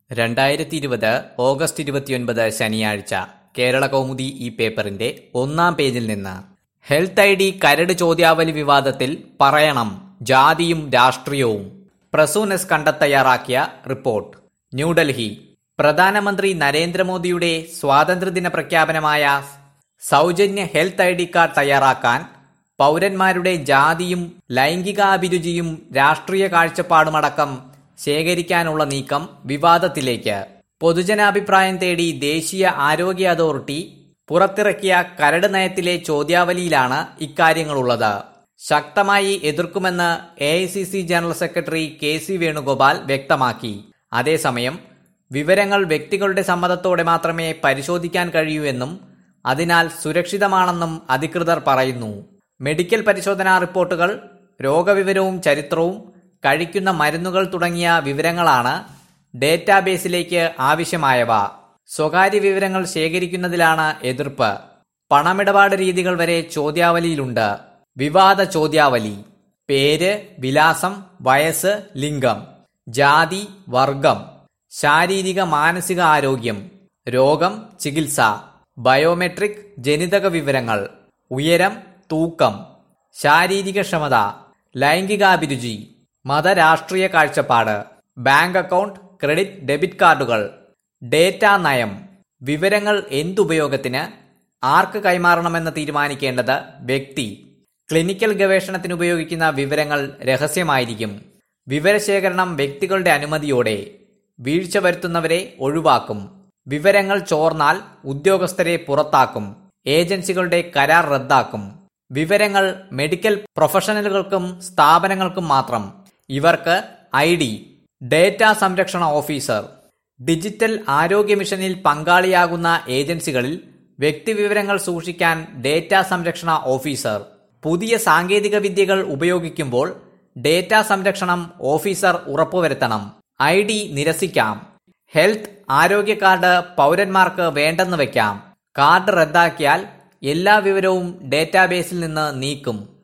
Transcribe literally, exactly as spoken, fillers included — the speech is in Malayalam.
രണ്ടായിരത്തി ഇരുപത് ഓഗസ്റ്റ് ഇരുപത്തിയൊൻപത് ശനിയാഴ്ച കേരള കൗമുദി ഈ പേപ്പറിന്റെ ഒന്നാം പേജിൽ നിന്ന് ഹെൽത്ത് ഐ ഡി കരട് ചോദ്യാവലി വിവാദത്തിൽ പറയണം ജാതിയും രാഷ്ട്രീയവും. പ്രസൂനെസ് കണ്ടെത്തയ്യാറാക്കിയ റിപ്പോർട്ട്. ന്യൂഡൽഹി. പ്രധാനമന്ത്രി നരേന്ദ്രമോദിയുടെ സ്വാതന്ത്ര്യദിന പ്രഖ്യാപനമായ സൗജന്യ ഹെൽത്ത് ഐ ഡി കാർഡ് തയ്യാറാക്കാൻ പൗരന്മാരുടെ ജാതിയും ലൈംഗികാഭിരുചിയും രാഷ്ട്രീയ കാഴ്ചപ്പാടുമടക്കം ശേഖരിക്കാനുള്ള നീക്കം വിവാദത്തിലേക്ക്. പൊതുജനാഭിപ്രായം തേടി ദേശീയ ആരോഗ്യ അതോറിറ്റി പുറത്തിറക്കിയ കരട് നയത്തിലെ ചോദ്യാവലിയിലാണ് ഇക്കാര്യങ്ങളുള്ളത്. ശക്തമായി എതിർക്കുമെന്ന് A I C C general secretary K C Venugopal വ്യക്തമാക്കി. അതേസമയം വിവരങ്ങൾ വ്യക്തികളുടെ സമ്മതത്തോടെ മാത്രമേ പരിശോധിക്കാൻ കഴിയൂ എന്നും അതിനാൽ സുരക്ഷിതമാണെന്നും അധികൃതർ പറയുന്നു. മെഡിക്കൽ പരിശോധനാ റിപ്പോർട്ടുകൾ, രോഗവിവരവും ചരിത്രവും, കഴിക്കുന്ന മരുന്നുകൾ തുടങ്ങിയ വിവരങ്ങളാണ് ഡേറ്റാബേസിലേക്ക് ആവശ്യമായവ. സ്വകാര്യ വിവരങ്ങൾ ശേഖരിക്കുന്നതിലാണ് എതിർപ്പ്. പണമിടപാട് രീതികൾ വരെ ചോദ്യാവലിയിലുണ്ട്. വിവാദ ചോദ്യാവലി. പേര്, വിലാസം, വയസ്സ്, ലിംഗം, ജാതി, വർഗം, ശാരീരിക മാനസിക ആരോഗ്യം, രോഗം, ചികിത്സ, ബയോമെട്രിക്, ജനിതക വിവരങ്ങൾ, ഉയരം, തൂക്കം, ശാരീരിക ക്ഷമത, ലൈംഗികാഭിരുചി, മതരാഷ്ട്രീയ കാഴ്ചപ്പാട്, ബാങ്ക് അക്കൗണ്ട്, ക്രെഡിറ്റ് ഡെബിറ്റ് കാർഡുകൾ, ഡേറ്റാ നയം. വിവരങ്ങൾ എന്തുപയോഗത്തിന്, ആർക്ക് കൈമാറണമെന്ന് തീരുമാനിക്കേണ്ടത് വ്യക്തി. ക്ലിനിക്കൽ ഗവേഷണത്തിന് ഉപയോഗിക്കുന്ന വിവരങ്ങൾ രഹസ്യമായിരിക്കും. വിവരശേഖരണം വ്യക്തികളുടെ അനുമതിയോടെ. വീഴ്ച വരുത്തുന്നവരെ ഒഴിവാക്കും. വിവരങ്ങൾ ചോർന്നാൽ ഉദ്യോഗസ്ഥരെ പുറത്താക്കും. ഏജൻസികളുടെ കരാർ റദ്ദാക്കും. വിവരങ്ങൾ മെഡിക്കൽ പ്രൊഫഷണലുകൾക്കും സ്ഥാപനങ്ങൾക്കും മാത്രം. ഇവർക്ക് ഐ ഡി. ഡേറ്റാ സംരക്ഷണ ഓഫീസർ. ഡിജിറ്റൽ ആരോഗ്യ മിഷനിൽ പങ്കാളിയാകുന്ന ഏജൻസികളിൽ വ്യക്തിവിവരങ്ങൾ സൂക്ഷിക്കാൻ ഡേറ്റാ സംരക്ഷണ ഓഫീസർ. പുതിയ സാങ്കേതിക വിദ്യകൾ ഉപയോഗിക്കുമ്പോൾ ഡേറ്റാ സംരക്ഷണം ഓഫീസർ ഉറപ്പുവരുത്തണം. ഐ ഡി നിരസിക്കാം. ഹെൽത്ത് ആരോഗ്യ കാർഡ് പൗരന്മാർക്ക് വേണ്ടെന്ന് വയ്ക്കാം. കാർഡ് റദ്ദാക്കിയാൽ എല്ലാ വിവരവും ഡേറ്റാബേസിൽ നിന്ന് നീക്കും.